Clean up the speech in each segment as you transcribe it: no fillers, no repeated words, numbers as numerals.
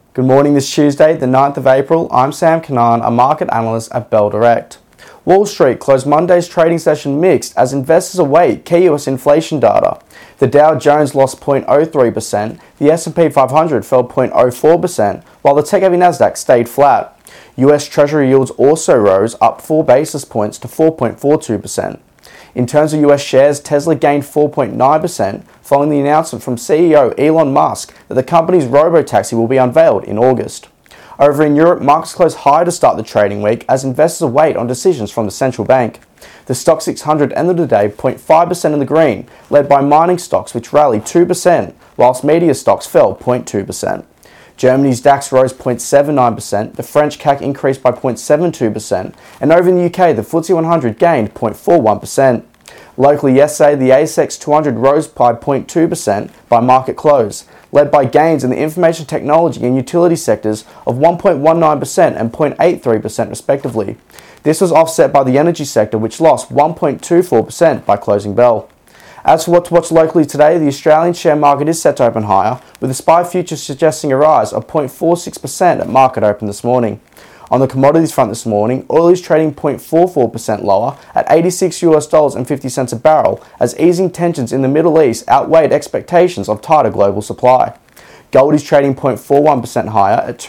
Good morning this Tuesday, the 9th of April. I'm Sam Kanan, a market analyst at Bell Direct. Wall Street closed Monday's trading session mixed as investors await key US inflation data. The Dow Jones lost 0.03%, the S&P 500 fell 0.04%, while the tech-heavy Nasdaq stayed flat. US Treasury yields also rose, up 4 basis points to 4.42%. In terms of US shares, Tesla gained 4.9% following the announcement from CEO Elon Musk that the company's robotaxi will be unveiled in August. Over in Europe, markets closed higher to start the trading week as investors await on decisions from the central bank. The Stoxx 600 ended the day 0.5% in the green, led by mining stocks which rallied 2%, whilst media stocks fell 0.2%. Germany's DAX rose 0.79%, the French CAC increased by 0.72%, and over in the UK, the FTSE 100 gained 0.41%. Locally yesterday, the ASX 200 rose by 0.2% by market close, led by gains in the information technology and utility sectors of 1.19% and 0.83% respectively. This was offset by the energy sector, which lost 1.24% by closing bell. As for what to watch locally today, the Australian share market is set to open higher, with the SPI futures suggesting a rise of 0.46% at market open this morning. On the commodities front this morning, oil is trading 0.44% lower at $86.50 a barrel as easing tensions in the Middle East outweighed expectations of tighter global supply. Gold is trading 0.41% higher at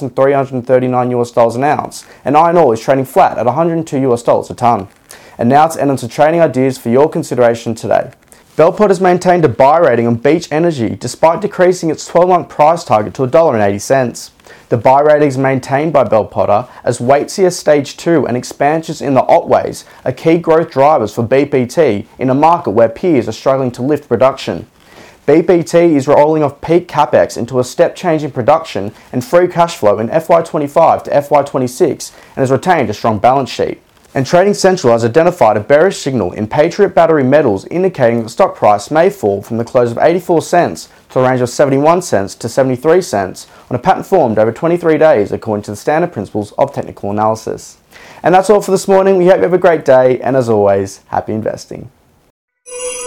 $2,339 an ounce, and iron ore is trading flat at $102 a tonne. And now to end on some trading ideas for your consideration today. Bell Potter has maintained a buy rating on Beach Energy despite decreasing its 12-month price target to $1.80. The buy rating is maintained by Bell Potter as Waitsia Stage 2 and expansions in the Otways are key growth drivers for BPT in a market where peers are struggling to lift production. BPT is rolling off peak capex into a step change in production and free cash flow in FY25 to FY26 and has retained a strong balance sheet. And Trading Central has identified a bearish signal in Patriot Battery Metals indicating that the stock price may fall from the close of 84 cents to a range of 71 cents to 73 cents on a pattern formed over 23 days according to the standard principles of technical analysis. And that's all for this morning. We hope you have a great day and as always, happy investing.